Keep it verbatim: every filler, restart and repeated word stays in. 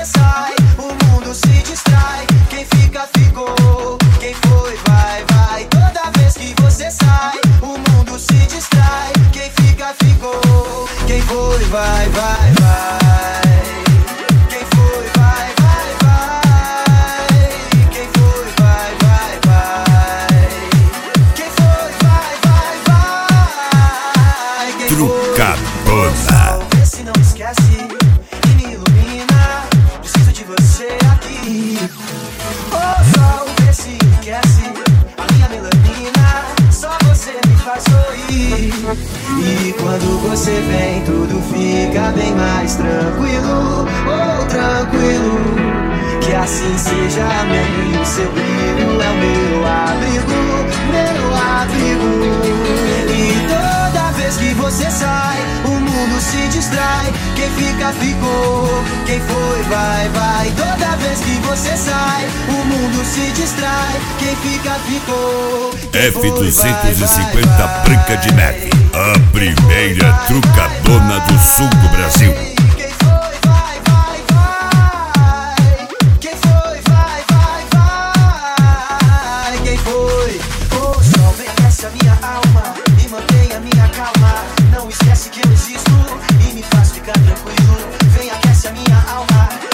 você sai, o mundo se distrai. Quem fica, ficou. Quem foi, vai, vai. Toda vez que você sai, o mundo se distrai. Quem fica, ficou. Quem foi, vai, vai, vai. Quem foi, vai, vai, vai. Quem foi, vai, vai, vai. Quem foi, vai, vai, vai. Quem Trucadona. Vê se não esquece e me ilumina. Preciso de você aqui. Ô sol, vê se enriquece a minha melanina. Só você me faz sorrir. E quando você vem, tudo fica bem mais tranquilo. Oh, tranquilo. Que assim seja, amém. O seu brilho é o meu abrigo, meu abrigo. E toda vez que você sai, o mundo se distrai. Quem fica, ficou. Quem foi, vai, vai. Toda vez que você sai, o mundo se distrai. Quem fica, ficou. Quem F duzentos e cinquenta foi, vai, vai. Branca de Neve, a primeira trucadona do sul do Brasil. Quem foi, vai, vai, vai. Quem foi, vai, vai, vai. Quem foi? O sol vem, aquece a minha alma e mantém a minha calma. Não esquece que eu existo e me faz ficar tranquilo. Vem, aquece a minha alma